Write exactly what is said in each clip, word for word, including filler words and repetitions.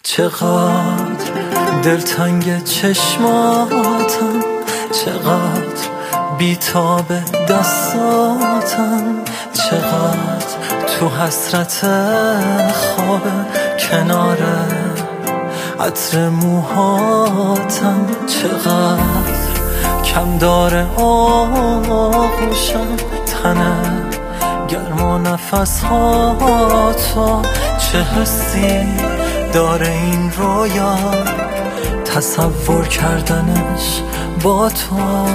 چقدر دلتنگ چشماتم، چقدر بیتاب دستاتم، چقدر تو حسرت خواب کنار عطر موهاتم، چقدر کم داره آغوشم تنه گرم و نفس ها تو، چه حسی داره این رویا تصور کردنش با تو.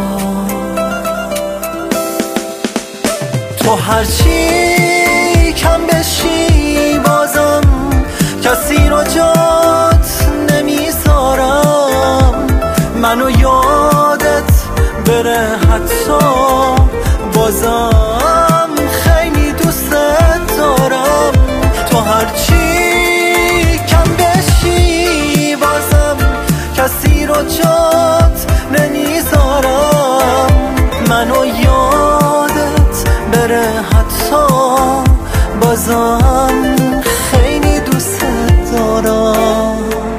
تو هرچی کم بشی بازم کسی رو جات نمیذارم، منو یادت بره حتی بازم خیلی دوست دارم. تو هرچی کم بشی بازم کسی رو جات نمیذارم، منو یادت بره حتی بازم خیلی دوست دارم.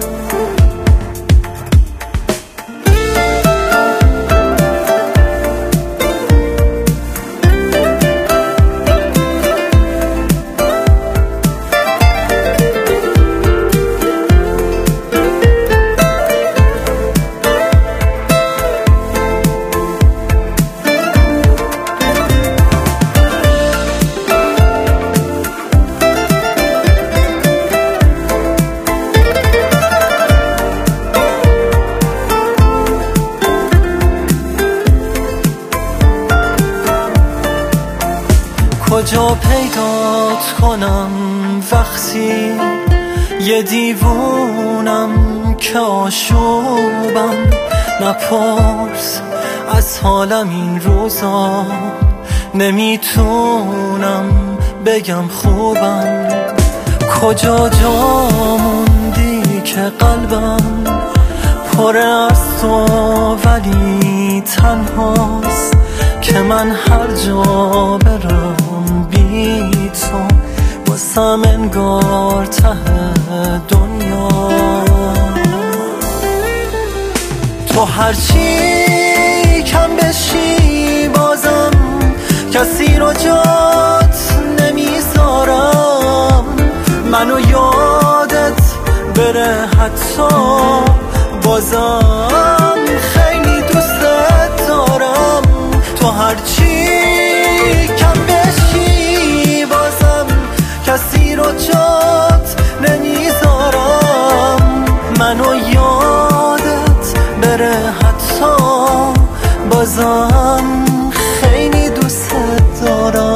کجا پیدات کنم وقتی یه دیوونم که آشوبم، نپرس از حالم این روزا نمیتونم بگم خوبم. کجا جا موندی که قلبم پر از تو ولی تنهاست، که من هر جا برم بی تو باسم انگار ته دنیا. تو هرچی کم بشی بازم کسی رو جات نمیذارم، منو یادت بره حتی بازم خیلی دوست دارم. تو هرچی کم بشی بازم کسی رو جات نمیذارم، منو یادت بره حتی بازم خیلی دوست دارم.